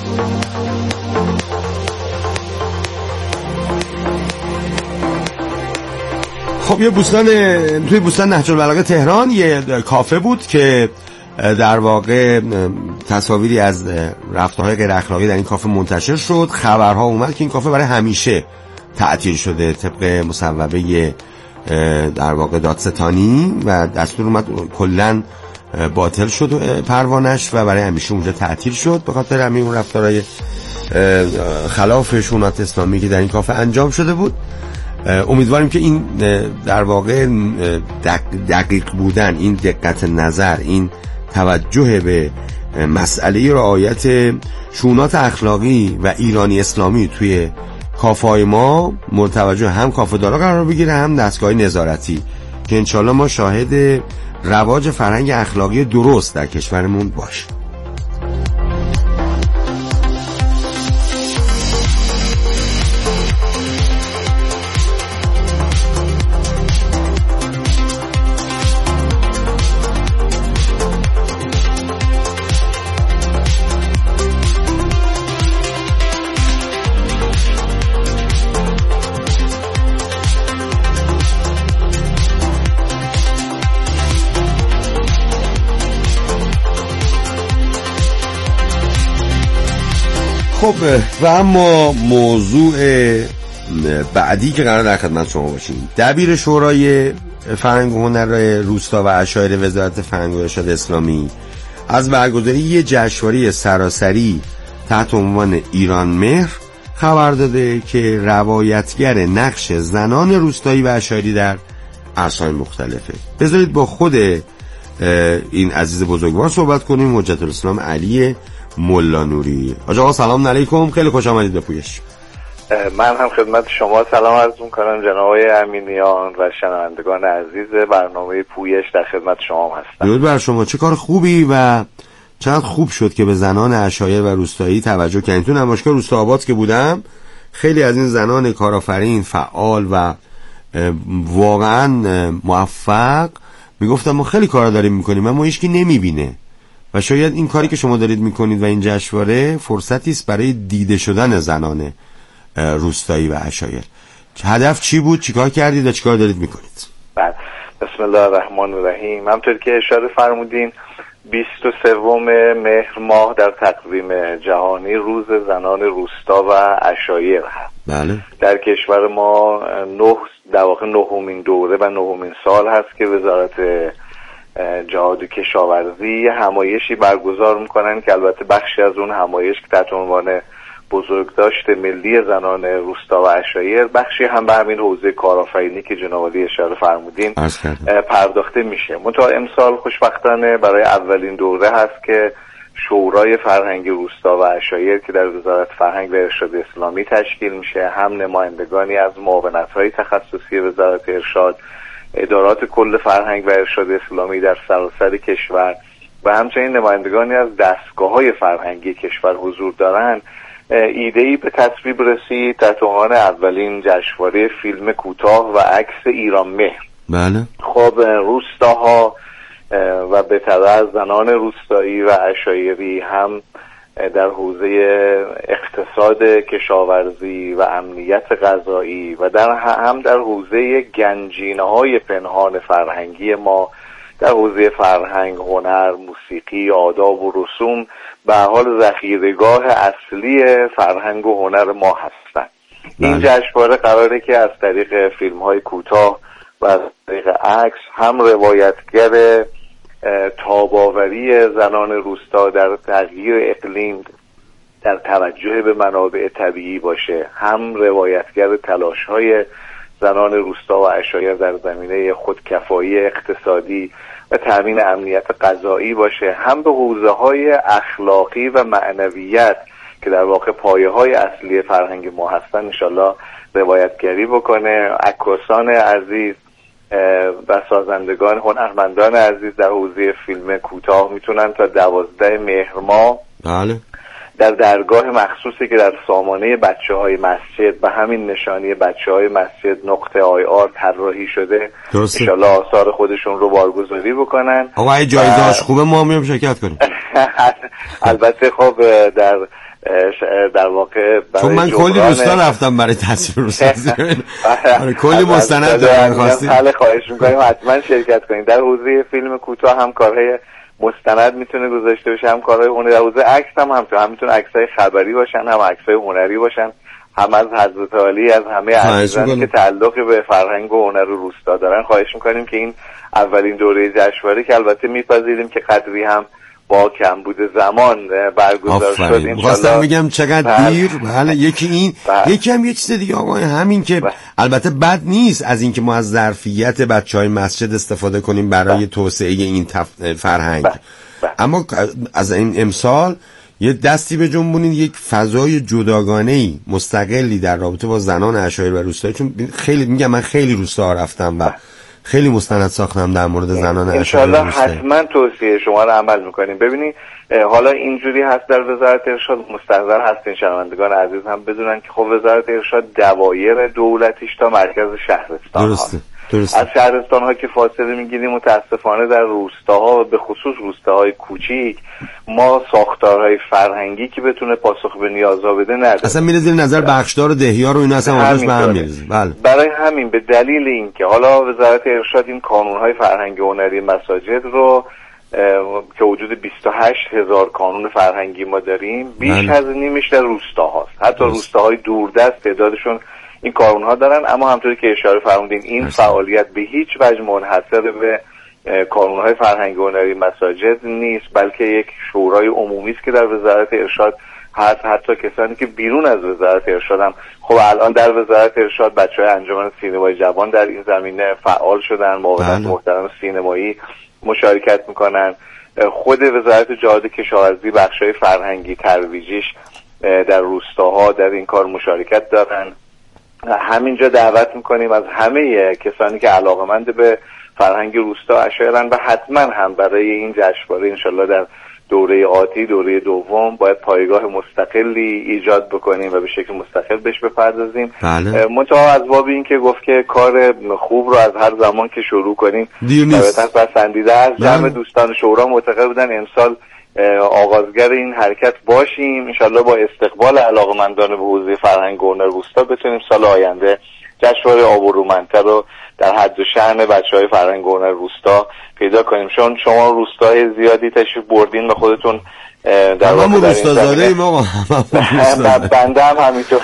خب یه بوستان توی بوستان نهج البلاغه تهران یه کافه بود که در واقع تصاویری از رفتارهای غیر اخلاقی در این کافه منتشر شد. خبرها اومد که این کافه برای همیشه تعطیل شده طبق مصوبه در واقع دادستانی و دستور اومد کلاً باطل شد پروانش و برای همیشه اونجا تعطیل شد به خاطر همین اون رفتارهای خلاف شونات اسلامی که در این کافه انجام شده بود. امیدواریم که این در واقع دقیق بودن، این دقت نظر، این توجه به مسئله رعایت شونات اخلاقی و ایرانی اسلامی توی کافه‌های ما متوجه هم کافه دارا قرار بگیره، هم دستگاه نظارتی، که انشالله ما شاهد رواج فرهنگ اخلاقی درست در کشورمون باشه. خب و اما موضوع بعدی که قرار در خدمت شما باشیم، دبیر شورای فرهنگ و هنر روستا و عشایر وزارت فرهنگ و ارشاد اسلامی از برگزاری یه جشنواره سراسری تحت عنوان ایران مهر خبر داده که روایتگر نقش زنان روستایی و عشایری در عرصه‌های مختلفه. بذارید با خود این عزیز بزرگوار صحبت کنیم. حجت الاسلام علی ملانوری. آقا سلام علیکم، خیلی خوش آمدید به پویش. من هم خدمت شما سلام عرض می‌کنم جناب آقای امینیان و شنوندگان عزیز برنامه پویش در خدمت شما هستم. درود بر شما. چه کار خوبی و چقدر خوب شد که به زنان عشایر و روستایی توجه کردین. تو نمایشگاه روستاآباد که بودم خیلی از این زنان کارآفرین، فعال و واقعا موفق میگفتم ما خیلی کارا داریم میکنیم اما هیچکی نمیبینه و شاید این کاری که شما دارید میکنید و این جشنواره فرصتی است برای دیده شدن زنان روستایی و عشایر. هدف چی بود؟ چیکار کردید و چیکار دارید میکنید؟ بله، بسم الله الرحمن الرحیم. همونطور که اشاره فرمودین 23 مهر ماه در تقویم جهانی روز زنان روستا و عشایر هست. بله. در کشور ما در واقع نهمین دوره و نهمین سال هست که وزارت جهاد و کشاورزی همایشی برگزار میکنن که البته بخشی از اون همایش که تحت عنوان بزرگداشت ملی زنان روستا و عشایر، بخشی هم به همین حوزه کارآفرینی که جناب عالی اشاره فرمودین پرداخته میشه. منتها امسال خوشبختانه برای اولین دوره هست که شورای فرهنگ روستا و عشایر که در وزارت فرهنگ و ارشاد اسلامی تشکیل میشه، هم نمایندگانی از معاونت‌های تخصصی وزارت ارشاد، ادارات کل فرهنگ و ارشاد اسلامی در سراسر کشور و همچنین نمایندگانی از دستگاه‌های فرهنگی کشور حضور دارند، ایده‌ای به تصویب رسید تحت عنوان اولین جشنواره فیلم کوتاه و عکس ایران مهر. بله. خب روستاها و به تبع زنان روستایی و عشایری هم در حوزه اقتصاد کشاورزی و امنیت غذایی و هم در حوزه گنجینه‌های پنهان فرهنگی ما در حوزه فرهنگ، هنر، موسیقی، آداب و رسوم به حال ذخیره‌گاه اصلی فرهنگ و هنر ما هستند. این جشنواره قراره که از طریق فیلم‌های کوتاه و از طریق عکس هم روایتگر تاب‌آوری زنان روستا در تغییر اقلیم، در توجه به منابع طبیعی باشه، هم روایتگر تلاش‌های زنان روستا و عشایر در زمینه خودکفایی اقتصادی و تامین امنیت غذایی باشه، هم به حوزه‌های اخلاقی و معنویت که در واقع پایه‌های اصلی فرهنگ ما هستن انشالله روایتگری بکنه. عکاسان عزیز و سازندگان هنرمندان عزیز در حوزه فیلم کوتاه میتونن تا 12 مهر ماه بله در درگاه مخصوصی که در سامانه بچه‌های مسجد به همین نشانی بچه‌های مسجد نقطه IR طراحی شده انشالله آثار خودشون رو بارگذاری بکنن. آقا ای جایزه‌اش خوبه ما میام شرکت کنیم. البته خب در در واقع چون من کلی روستا رفتم برای تصویرسازی کلی مستند درخواستیم. حالا خواهش می‌کنیم حتما شرکت کنید. در حوزه فیلم کوتاه هم کارهای مستند میتونه گذاشته بشه، هم کارهای هنری. در حوزه عکس هم میتونه عکسای خبری باشن، هم عکسای هنری باشن، هم از حضرت عالی، از همه عزیزانی که تعلق به فرهنگ و هنر روستا دارن. خواهش میکنیم که این اولین دوره جشنواره که البته میپذیریم که قدری هم با کمبود زمان برگزار شد، انشالله. می‌خواستم بگم چقدر دیر. بله یکی این یکی هم یه چیز دیگه آقای، همین که البته بد نیست از اینکه ما از ظرفیت بچهای مسجد استفاده کنیم برای توسعه این فرهنگ، اما از این امسال یه دستی به جنبونین، یک فضای جداگانه‌ای مستقلی در رابطه با زنان عشایر و روستایی. چون خیلی میگم من خیلی روستا رفتم و خیلی مستند ساختم در مورد زنان عشایر و روستایی. حتما توصیه شما رو عمل میکنیم. ببینید حالا اینجوری هست در وزارت ارشاد، مستحضر هستین شنوندگان عزیز هم بدونن که خب وزارت ارشاد دوایر دولتیش تا مرکز شهرستان هست. از شهرستان ها که فاصله میگیریم متاسفانه در روستاها و به خصوص روستاهای کوچیک ما ساختارهای فرهنگی که بتونه پاسخ به نیازها بده نداره. اصلا میره زیر نظر بخشدار و دهیار و اینا اصلا آدرس به هم میریزه. بله. برای همین به دلیل اینکه حالا وزارت ارشاد این کانونهای فرهنگی هنری مساجد رو که وجود 28,000 کانون فرهنگی ما داریم، بیش از نیمش در روستاهاست. حتی روستاهای دوردست تعدادشون این کانون‌ها دارن، اما همونطوری که اشاره فرمودین این فعالیت به هیچ وجه منحصر به کانون‌های فرهنگی هنری مساجد نیست، بلکه یک شورای عمومی است که در وزارت ارشاد هست. حتی کسانی که بیرون از وزارت ارشاد هم خب الان در وزارت ارشاد بچه‌های انجمن سینمای جوان در این زمینه فعال شدن، معاونت محترم سینمایی مشارکت میکنن. خود وزارت جهاد کشاورزی بخش‌های فرهنگی ترویجیش در روستاها در این کار مشارکت دارن. همینجا دعوت میکنیم از همه کسانی که علاقمند به فرهنگ روستا عشایرن و حتما هم برای این جشنواره انشالله در دوره آتی، دوره دوم، باید پایگاه مستقلی ایجاد بکنیم و به شکل مستقل بهش بپردازیم. بله. منتها از باب این که گفت که کار خوب رو از هر زمان که شروع کنیم طبعا پسندیده از جمع دوستان شورا معتقد بودن امسال آغازگر این حرکت باشیم. انشالله با استقبال علاقمندان به حوزه فرهنگ و هنر روستا بتونیم سال آینده جشنواره آبرومندتر رو در حد و شأن بچه‌های فرهنگ و هنر روستا پیدا کنیم. چون شما روستای زیادی تشریف بردین و خودتون در واقع روستا زاده ایم آقا. بنده هم همینطور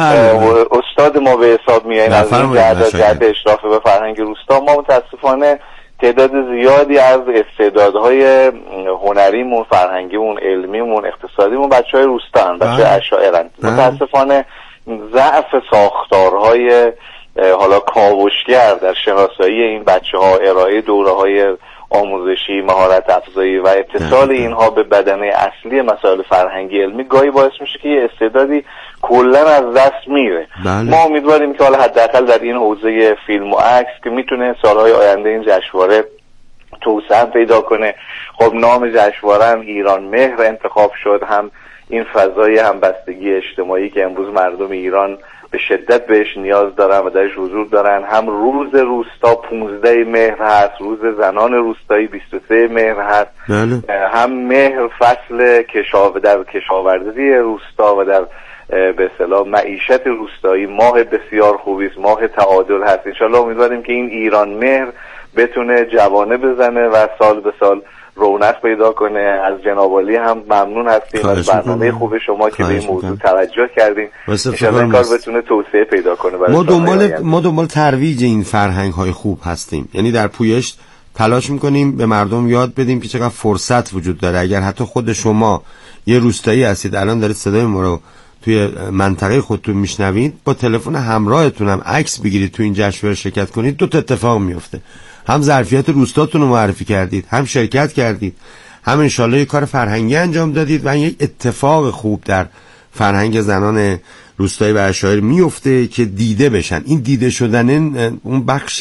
استاد ما به حساب میایین از این جهت اشراف به فرهنگ روستا. ما متاسفانه تعداد زیادی از استعدادهای هنریمون، فرهنگیمون، علمیمون، اقتصادیمون بچه‌های روستان، بچه‌های عشایرن. متاسفانه ضعف ساختارهای حالا کاوشگر در شناسایی این بچه‌ها، ارائه دوره‌های آموزشی، مهارت افزایی و اتصال اینها به بدنه اصلی مسائل فرهنگی علمی گاهی باعث میشه که یه استعدادی کلا از دست میره. ما امیدواریم که حالا حداقل در این حوزه فیلم و عکس که میتونه سالهای آینده این جشنواره توسعه پیدا کنه. خب نام جشنواره هم ایران مهر انتخاب شد، هم این فضای همبستگی اجتماعی که امروز مردم ایران به شدت بهش نیاز دارن و درش حضور دارن. هم روز روستا 15 مهر هست، روز زنان روستایی 23 مهر هست. هم مهر فصل در کشاورزی روستا و در به اصطلاح معیشت روستایی ماه بسیار خوبی است، ماه تعادل هست. انشالله امیدواریم که این ایران مهر بتونه جوانه بزنه و سال به سال رونق پیدا کنه. از جناب عالی هم ممنون هستیم از برنامه خوب شما که به این موضوع توجه کردین. انشالله این کار بتونه توسعه پیدا کنه. ما دنبال ترویج این فرهنگ های خوب هستیم، یعنی در پویش تلاش میکنیم به مردم یاد بدیم که چقدر فرصت وجود داره. اگر حتی خود شما یه روستایی هستید الان دارید صدای ما رو توی منطقه خودتون میشنوید، با تلفن همراهتون هم عکس بگیرید تو این جشنواره شرکت کنید، دو تا اتفاق میفته. هم ظرفیت روستاتون رو معرفی کردید، هم شرکت کردید، هم انشالله یک کار فرهنگی انجام دادید و یک اتفاق خوب در فرهنگ زنان روستایی و عشایر میفته که دیده بشن. این دیده شدن اون بخش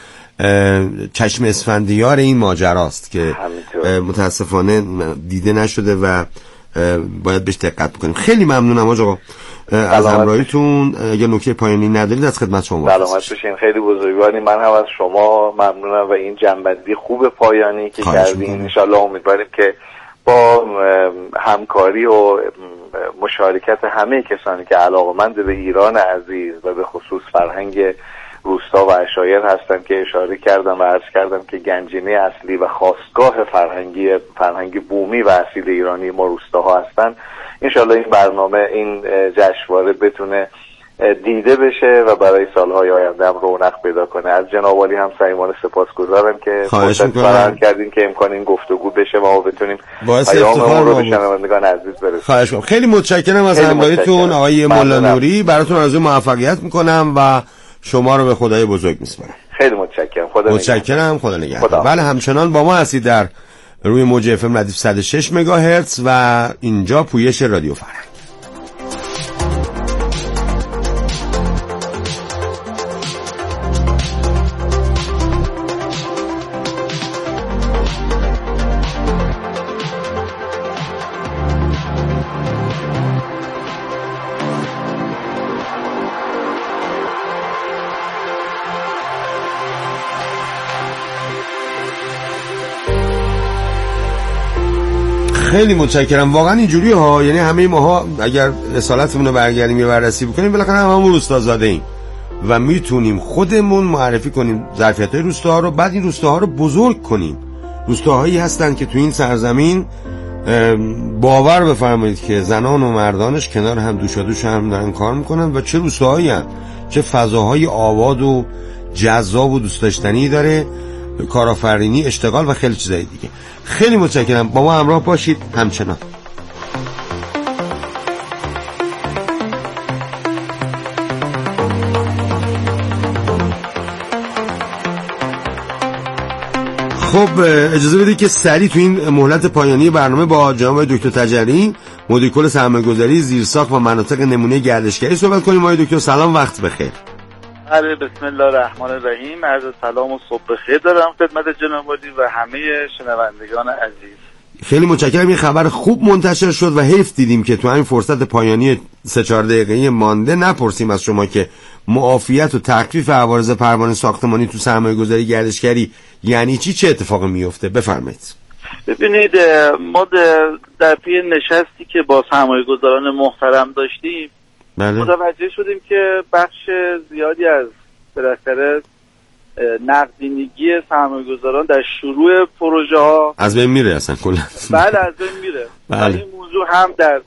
چشم اسفندیار این ماجراست که متاسفانه دیده نشده و باید بهش دقت بکنیم. خیلی ممنونم آقا از همراهیتون. اگه نکته پایانی ندارید از خدمت شما. سلامت باشین، خیلی بزرگواری. من هم از شما ممنونم و این جنبندی خوب پایانی که کردین. ان شاء الله امیدواریم که با همکاری و مشارکت همه کسانی که علاقه‌مند به ایران عزیز و به خصوص فرهنگ روستا و عشایر هستن که اشاره کردم و عرض کردم که گنجینه اصلی و خاستگاه فرهنگ بومی و اصیل ایرانی ما روستاها هستن. انشالله این برنامه، این جشنواره بتونه دیده بشه و برای سالهای آینده هم رونق پیدا کنه. از جناب عالی هم صمیمانه سپاسگزارم که فرصت فراهم کردین که امکان این گفتگو بشه و ما بتونیم پیاممون رو به شنوندگان عزیز برسونیم. خواهش می‌کنم. خیلی متشکرم از همراهیتون آقای مولا نوری. براتون آرزوی موفقیت می‌کنم و شما رو به خدای بزرگ می‌سپارم. خیلی متشکرم. خدا نگهدار. بله، همچنان با ما هستید در روی موج اف ام ردیف 106 مگاهرتز و اینجا پویش رادیو فرهنگ. خیلی متشکرم. واقعا اینجوری ها، یعنی همه ماها اگر رسالتمون رو برگردیم یا بررسی بکنیم بالاخره هممون روستازاده ایم و میتونیم خودمون معرفی کنیم ظرفیت‌های روستاها رو، بعد این روستاها رو بزرگ کنیم. روستاهایی هستن که تو این سرزمین باور بفرمایید که زنان و مردانش کنار هم دوشادوش هم دارن کار میکنن و چه روستاهایی هستن، چه فضاهای آباد و جذاب و دوست داشتنی داره، کارآفرینی، اشتغال و خیلی چیزای دیگه. خیلی متشکرم. با ما همراه باشید همچنان. خب اجازه بدید که سریع تو این مهلت پایانی برنامه با جناب دکتر تجری، مدیر کل سرمایه‌گذاری زیرساخت و مناطق نمونه گردشگری صحبت کنیم. آقای دکتر سلام، وقت بخیر. بسم الله الرحمن الرحیم. عرض سلام و صبح بخیر دارم خدمت جناب عالی و همه شنوندگان عزیز. خیلی متشکرم. این خبر خوب منتشر شد و حیف دیدیم که تو همین فرصت پایانی 3-4 دقیقه‌ای مانده نپرسیم از شما که معافیت و تخفیف عوارض پروانه ساختمانی تو سرمایه‌گذاری گردشگری یعنی چی، چه اتفاقی میفته؟ بفرمایید. ببینید، ما در پی نشستی که با سرمایه‌گذاران محترم داشتیم متوجه شدیم که بخش زیادی از بالاخره نقدینگی سرمایه‌گذاران در شروع پروژه ها از بین میره اصلا کلا. بله، از بین میره. بله. این موضوع هم در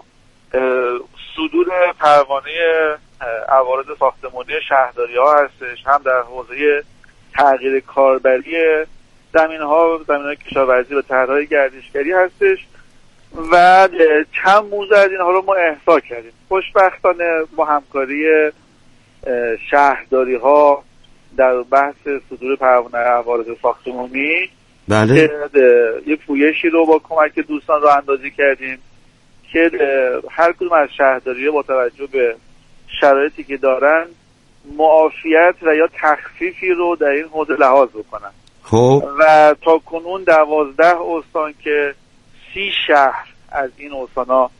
صدور پروانه عوارض ساختمانی شهرداری ها هستش، هم در حوزه تغییر کاربری زمین‌های کشاورزی و طرح‌های گردشگری هستش و چند موضوع از اینها رو ما احصا کردیم. خوشبختانه با همکاری شهرداری ها در بحث صدور پروانه عوارض ساختمانی بله یه پویشی رو با کمک دوستان راه اندازی کردیم که هر کدوم از شهرداری‌ها با توجه به شرایطی که دارن معافیت و یا تخفیفی رو در این حوزه لحاظ بکنن. خب و تا کنون 12 استان که 30 شهر از این استانا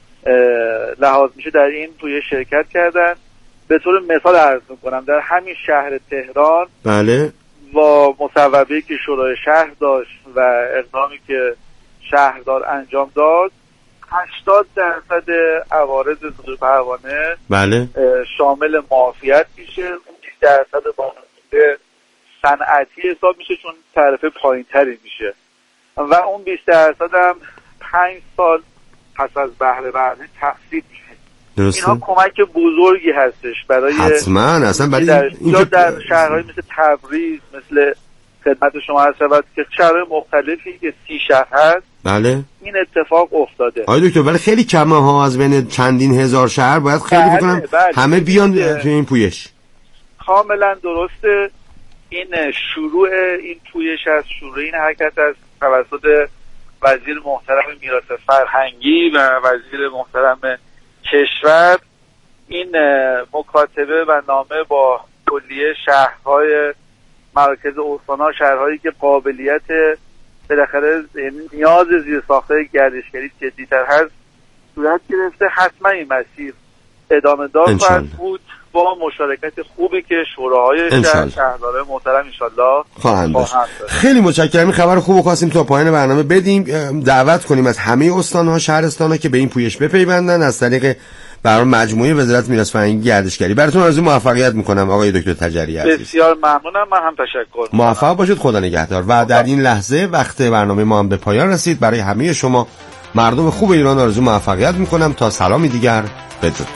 لحاظ میشه در این توی شرکت کردن. به طور مثال عرض میکنم در همین شهر تهران بله با مصوبه‌ای که شورای شهر داشت و اقدامی که شهردار انجام داد 80% عوارض صدور پروانه بله شامل معافیت میشه. اون 20% بانمونده صنعتی حساب میشه چون تعرفه پایین‌تری میشه و اون 20% هم 5 سال پس از بهره برداری تخصیص میشه. درسته. اینا کمک بزرگی هستش برای حتما اصلا برای در شهرهای مثل تبریز، مثل خدمت شما عرض شود که شهرهای مختلفی که 30 شهر هست بله این اتفاق افتاده. آقای دکتر ولی خیلی کمه ها، از بین چندین هزار شهر باید خیلی بکنم همه بیان تو این پویش. کاملا درسته. این شروع این پویش از شروع این حرکت از توسط وزیر محترم میراث فرهنگی و وزیر محترم کشور. این مکاتبه و نامه با کلیه شهرهای مراکز استان‌ها، شهرهایی که قابلیت بالاخره نیاز زیرساخت‌های گردشگری جدی‌تر هست صورت گرفته. حتما این مسیر ادامه دار خواهد بود با مشارکت خوبی که شوراهای شهردارای محترم انشالله خواهند داشت. خیلی متشکرم. خبر خوب خواستیم تا پایان برنامه بدیم، دعوت کنیم از همه استان‌ها شهرستان‌ها که به این پویش بپیوندن از طریق برنامه مجموعه وزارت میراث فرهنگی گردشگری. براتون آرزوی موفقیت میکنم آقای دکتر تجری عزیز. بسیار ممنونم. من هم تشکر میکنم. موفق باشید. خدا نگهدار. و در این لحظه وقت برنامه ما هم به پایان رسید. برای همه شما مردم خوب ایران آرزوی موفقیت میکنم تا سلامی دیگر بدرود.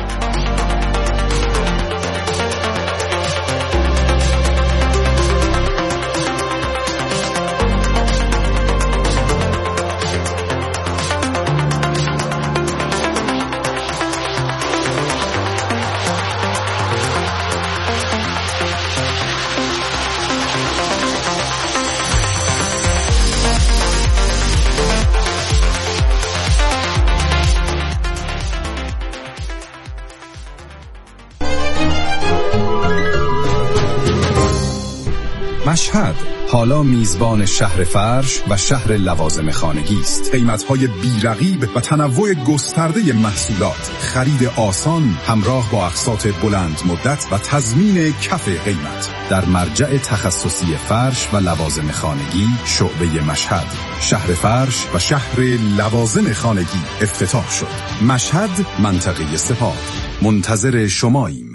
مشهد حالا میزبان شهر فرش و شهر لوازم خانگی است. قیمت‌های بی‌رقیب و تنوع گسترده محصولات، خرید آسان همراه با اقساط بلند مدت و تضمین کف قیمت در مرجع تخصصی فرش و لوازم خانگی شعبه مشهد. شهر فرش و شهر لوازم خانگی افتتاح شد. مشهد، منطقه سپاه. منتظر شماییم.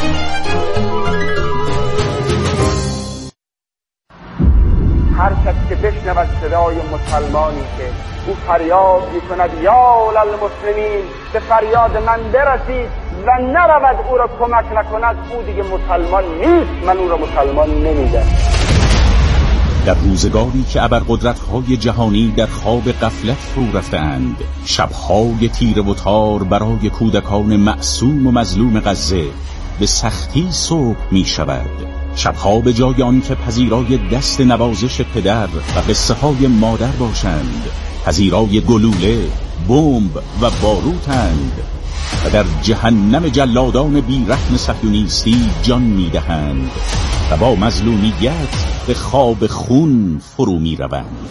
هر کس که بشنود صدای مسلمانی که او فریاد می‌کند یا للمسلمین، به فریاد من برسید و نرود او را کمک نکند، او دیگه مسلمان نیست. من او را مسلمان نمی‌دانم. در روزگاری که ابرقدرت‌های جهانی در خواب غفلت فرو رفته‌اند، شب‌های تیره و تار برای کودکان معصوم و مظلوم غزه به سختی صبح می‌شود. شبها به جای آن که پذیرای دست نوازش پدر و قصه های مادر باشند، پذیرای گلوله، بمب و باروتند و در جهنم جلادان بیرحم صهیونیستی جان میدهند و با مظلومیت به خواب خون فرو میروند.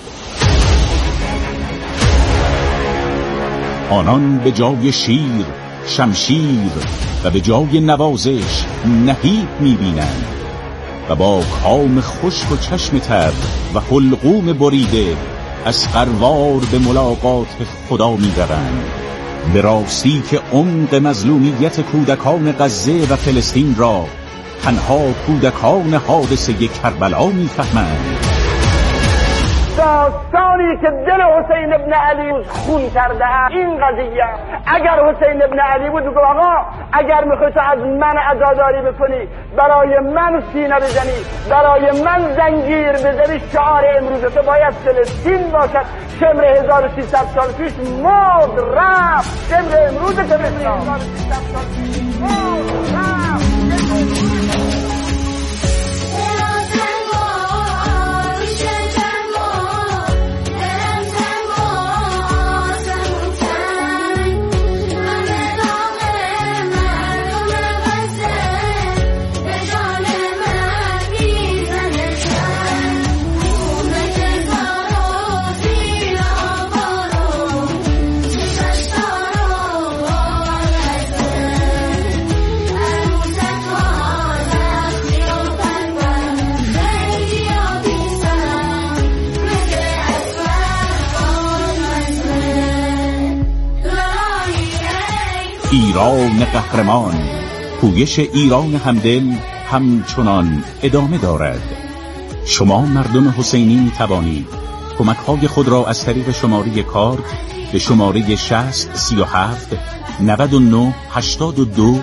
آنان به جای شیر، شمشیر و به جای نوازش نهیب میبینند و با کام خشک و چشم تر و حلقوم بریده از قروار به ملاقات خدا می روند. به راستی که عمق مظلومیت کودکان غزه و فلسطین را تنها کودکان حادثه کربلا می فهمند. داستانی که دل حسین ابن علی خون کرده این قضیه، اگر حسین ابن علی بود بگو آقا اگر میخوای از من عزاداری بکنی، برای من سینه بزنی، برای من زنجیر بزنی، شعار امروز تو باید فلسطین باشد. شمر 1300 سال پیش مرد رفت، شمر امروز تو بسیار 1300 سال پیش مرد رفت. ایران قهرمان، پویش ایران همدل همچنان ادامه دارد. شما مردم حسینی می توانید کمک‌های خود را از طریق شماره کارت به شماره 60 37 99 82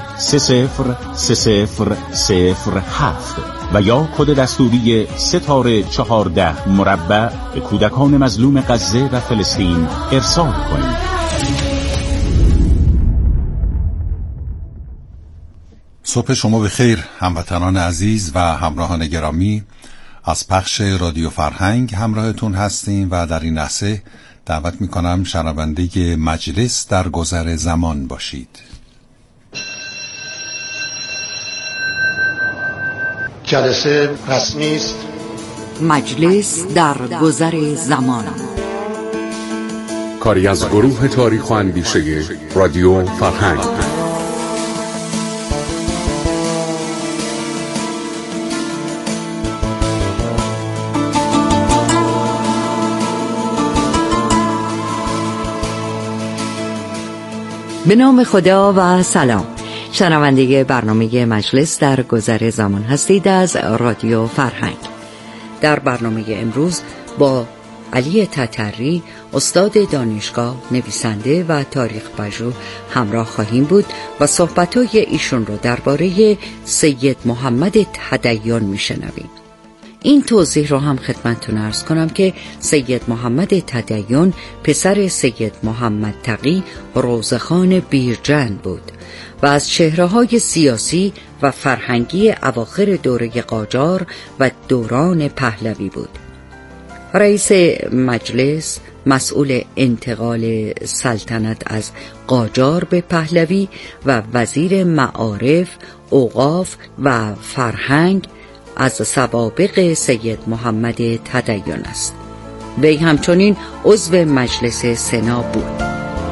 303007 و یا کد دستوری ستاره 14 مربع به کودکان مظلوم غزه و فلسطین ارسال کنید. صبح شما بخیر هموطنان عزیز و همراهان گرامی. از پخش رادیو فرهنگ همراهتون هستیم و در این لحظه دعوت میکنم شنونده مجلس در گذر زمان باشید. جلسه رسمی است. مجلس در گذر زمان، کاری از گروه تاریخ و اندیشه رادیو فرهنگ. به نام خدا و سلام. شنونده برنامه مجلس در گذر زمان هستید از رادیو فرهنگ. در برنامه امروز با علی تتری، استاد دانشگاه، نویسنده و تاریخ پژوه همراه خواهیم بود و صحبت‌های ایشون رو درباره سید محمد تدین میشنویم. این توضیح رو هم خدمتتون عرض کنم که سید محمد تدین پسر سید محمد تقی روزخان بیرجند بود و از چهره‌های سیاسی و فرهنگی اواخر دوره قاجار و دوران پهلوی بود. رئیس مجلس، مسئول انتقال سلطنت از قاجار به پهلوی و وزیر معارف، اوقاف و فرهنگ از سوابق سید محمد تدین است. وی همچنین عضو مجلس سنا بود.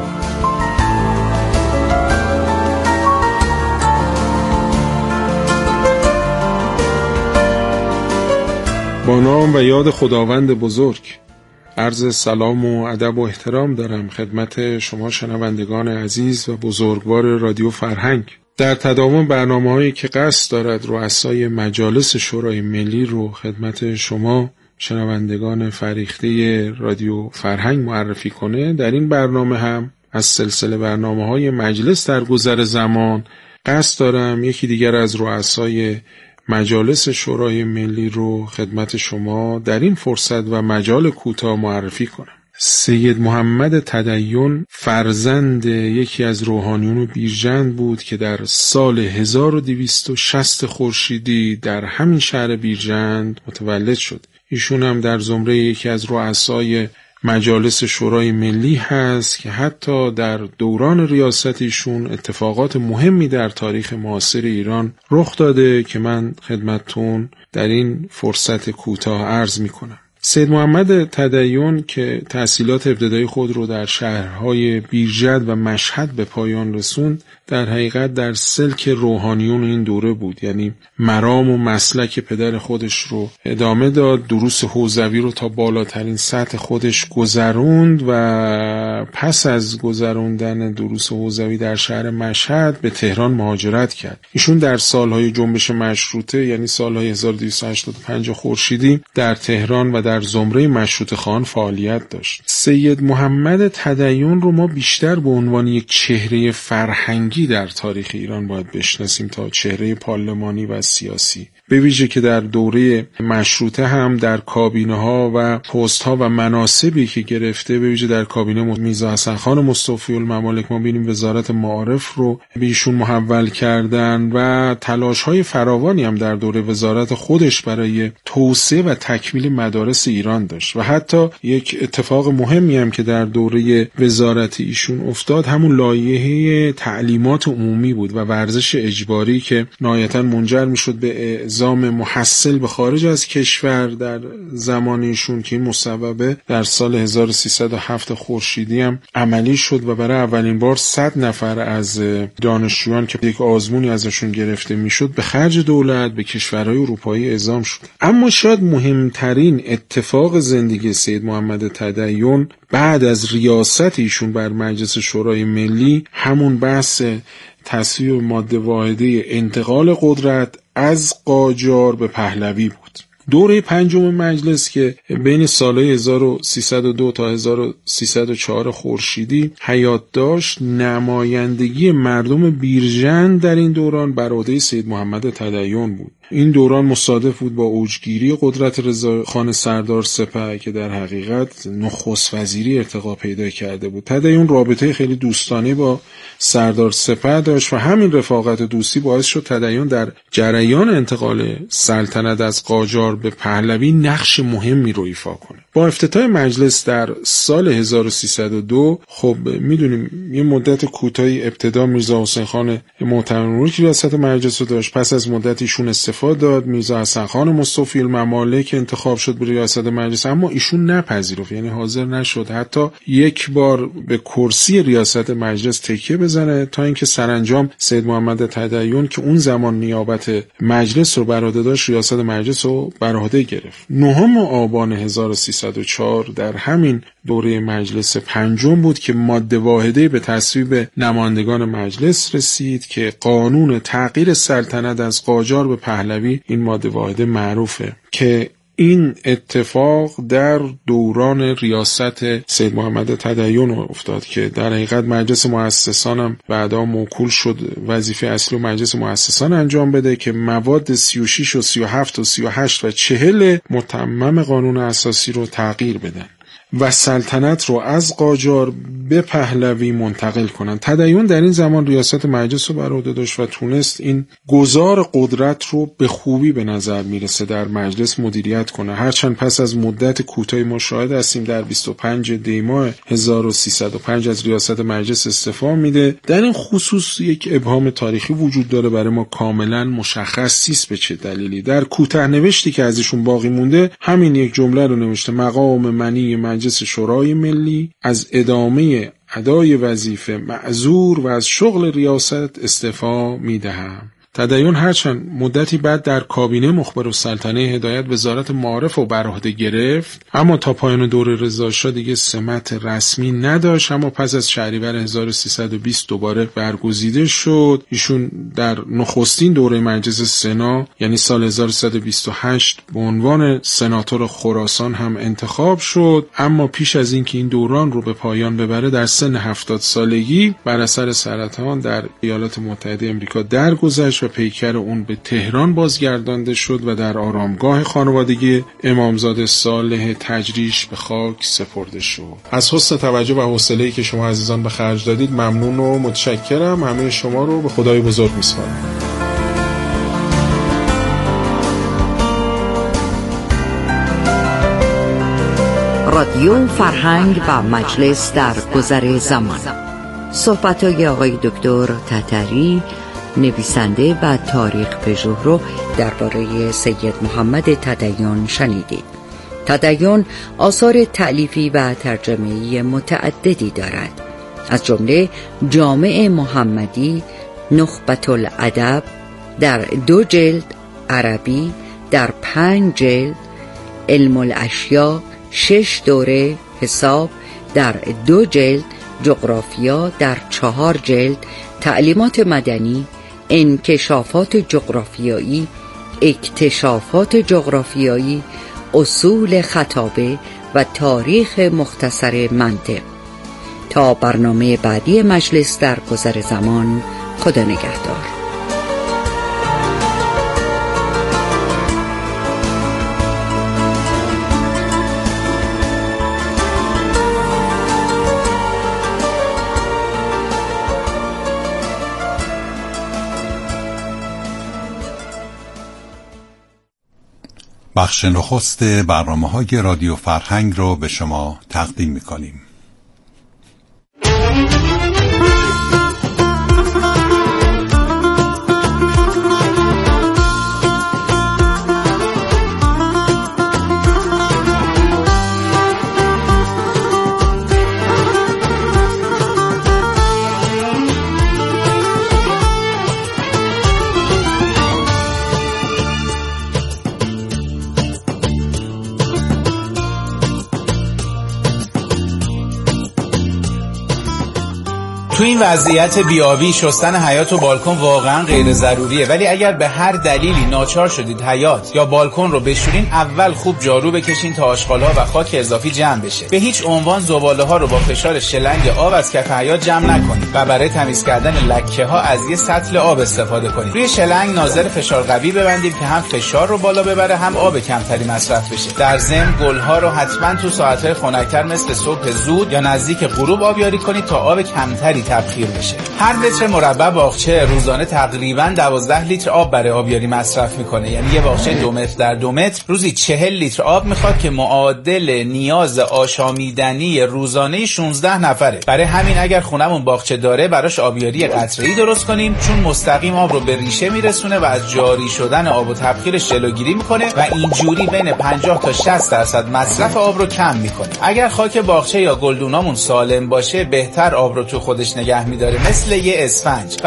با نام و یاد خداوند بزرگ، عرض سلام و ادب و احترام دارم خدمت شما شنوندگان عزیز و بزرگوار رادیو فرهنگ. در تداوم برنامه‌هایی که قصد دارد رؤسای مجالس شورای ملی رو خدمت شما شنوندگان فریخته رادیو فرهنگ معرفی کنه، در این برنامه هم از سلسله برنامه‌های مجلس در گذر زمان قصد دارم یکی دیگر از رؤسای مجالس شورای ملی رو خدمت شما در این فرصت و مجال کوتاه معرفی کنم. سید محمد تدین فرزند یکی از روحانیون بیرجند بود که در سال 1260 خورشیدی در همین شهر بیرجند متولد شد. ایشون هم در زمره یکی از رؤسای مجالس شورای ملی هست که حتی در دوران ریاست ایشون اتفاقات مهمی در تاریخ معاصر ایران رخ داده که من خدمتتون در این فرصت کوتاه عرض میکنم. سید محمد تدین که تحصیلات ابتدایی خود رو در شهرهای بیرجند و مشهد به پایان رسوند، در حقیقت در سلک روحانیون این دوره بود، یعنی مرام و مسلک پدر خودش رو ادامه داد، دروس حوزوی رو تا بالاترین سطح خودش گذروند و پس از گذروندن دروس حوزوی در شهر مشهد به تهران مهاجرت کرد. ایشون در سالهای جنبش مشروطه، یعنی سالهای 1285 خورشیدی در تهران و در زمره مشروطه خان فعالیت داشت. سید محمد تدین رو ما بیشتر به عنوان یک چهره فرهنگی در تاریخ ایران باید بشناسیم تا چهره پارلمانی و سیاسی، به ویژه که در دوره مشروطه هم در کابینه ها و پست ها و مناصبی که گرفته، به ویژه در کابینه میرزا حسن خان مصطفی الممالک ما بینیم وزارت معارف رو به ایشون محول کردن و تلاش های فراوانی هم در دوره وزارت خودش برای توسعه و تکمیل مدارس ایران داشت. و حتی یک اتفاق مهمی هم که در دوره وزارت ایشون افتاد همون لایحه تعلیمات عمومی بود و ورزش اجباری که نهایتاً منجر میشد به اعزام محصل به خارج از کشور در زمان ایشون که این مصوبه در سال 1307 خورشیدی هم عملی شد و برای اولین بار 100 نفر از دانشجویان که یک آزمونی ازشون گرفته میشد به خرج دولت به کشورهای اروپایی اعزام شد. اما شاید مهمترین اتفاق زندگی سید محمد تدین بعد از ریاست ایشون بر مجلس شورای ملی همون بحث تصویب ماده واحده انتقال قدرت از قاجار به پهلوی بود. دوره پنجم مجلس که بین سالهای 1302 تا 1304 خورشیدی حیات داشت، نمایندگی مردم بیرجند در این دوران بر عهده سید محمد تدین بود. این دوران مصادف بود با اوجگیری قدرت رضاخان سردار سپه که در حقیقت نخست وزیری ارتقا پیدا کرده بود. تدین رابطه خیلی دوستانه با سردار سپه داشت و همین رفاقت دوستی باعث شد تدین در جریان انتقال سلطنت از قاجار به پهلوی نقش مهمی رو ایفا کنه. با افتتاح مجلس در سال 1302 خب میدونیم یه مدت کوتاهی ابتدا میرزا حسین خان معتمرملک ریاست مجلس رو داشت، پس از مدت ایشون استفاده داد، میرزا حسن خان مصطفی الممالک انتخاب شد به ریاست مجلس، اما ایشون نپذیرفت، یعنی حاضر نشد حتی یک بار به کرسی ریاست مجلس تکیه بزنه، تا اینکه سرانجام سید محمد تدین که اون زمان نیابت مجلس رو بر عهده داشت ریاست مجلس رو بر عهده گرفت. 9 آبان 1304 در همین دوره مجلس پنجم بود که ماده واحده به تصویب نمایندگان مجلس رسید که قانون تغییر سلطنت از قاجار به پهلوی، این ماده واحده معروفه که این اتفاق در دوران ریاست سید محمد تدین افتاد که در حقیقت مجلس مؤسسان هم بعدا موکول شد وظیفه اصلی و مجلس مؤسسان انجام بده که مواد 36 و 37 و 38 و 40 متمم قانون اساسی رو تغییر بدن و سلطنت رو از قاجار به پهلوی منتقل کنن. تدین در این زمان ریاست مجلس رو بر عهده داشت و تونست این گذار قدرت رو به خوبی به نظر میرسه در مجلس مدیریت کنه. هرچند پس از مدت کوتاهی ما شاهد هستیم در 25 دی ماه 1305 از ریاست مجلس استعفا میده. در این خصوص یک ابهام تاریخی وجود داره، برای ما کاملا مشخص نیست به چه دلیلی. در کوتاه نوشتی که ازشون باقی مونده همین یک جمله رو نوشته: مقام منی مجلس شورای ملی از ادامه ادای وظیفه معذور و از شغل ریاست استعفا میدهم. تدین هرچند مدتی بعد در کابینه مخبر السلطنه هدایت وزارت معارف رو بر عهده گرفت، اما تا پایان دوره رضا شاه دیگه سمت رسمی نداشت. اما پس از شهریور 1320 دوباره برگزیده شد. ایشون در نخستین دوره مجلس سنا یعنی سال 1328 به عنوان سناتور خراسان هم انتخاب شد، اما پیش از اینکه این دوران رو به پایان ببره در سن 70 سالگی بر اثر سرطان در ایالات متحده آمریکا درگذشت و پیکر اون به تهران بازگردانده شد و در آرامگاه خانوادگی امامزاده صالح تجریش به خاک سپرده شد. از حسن توجه و حوصله‌ای که شما عزیزان به خرج دادید ممنون و متشکرم. همه شما رو به خدای بزرگ می‌سپارم. رادیو فرهنگ و مجلس در گذر زمان. صحبت‌های آقای دکتر تتری، نویسنده و تاریخ پژوه رو درباره سید محمد تدین شنیدید. تدین آثار تألیفی و ترجمه‌ای متعددی دارد، از جمله جامع محمدی، نخبة الادب در 2 جلد عربی، در 5 جلد علم الاشیاء، 6 دوره حساب در 2 جلد، جغرافیا در 4 جلد، تعلیمات مدنی، انکشافات جغرافیایی، اکتشافات جغرافیایی، اصول خطابه و تاریخ مختصر منطق. تا برنامه بعدی مجلس در گذر زمان، خدا نگهدار. بخش نخست برنامه‌های رادیو فرهنگ رو به شما تقدیم می‌کنیم. تو این وضعیت بیابی شستن حیاط و بالکن واقعا غیر ضروریه، ولی اگر به هر دلیلی ناچار شدید حیاط یا بالکن رو بشورین، اول خوب جارو بکشین تا آشغال‌ها و خاک اضافی جمع بشه. به هیچ عنوان زباله‌ها رو با فشار شلنگ آب از کف حیاط جمع نکنید و برای تمیز کردن لکه‌ها از یه سطل آب استفاده کنید. روی شلنگ ناظر فشار قوی ببندید که هم فشار رو بالا ببره هم آب کمتری مصرف بشه. در ضمن گل‌ها رو حتما تو ساعت‌های خنک‌تر مثل صبح زود یا نزدیک غروب آبیاری کنید تا آب کمتری تبخیر بشه. هر متر مربع باغچه روزانه تقریباً 12 لیتر آب برای آبیاری مصرف میکنه. یعنی یه باغچه 2 متر در 2 متر روزی 40 لیتر آب میخواد که معادل نیاز آشامیدنی روزانه 16 نفره. برای همین اگر خونمون باغچه داره براش آبیاری قطره‌ای درست کنیم، چون مستقیم آب رو به ریشه میرسونه و از جاری شدن آب و تبخیرش جلوگیری میکنه و اینجوری بین 50 تا 60% مصرف آب رو کم میکنه. اگر خاک باغچه یا گلدونامون سالم باشه، بهتر آب رو تو خودش نگه میداره، مثل یه اسفنج.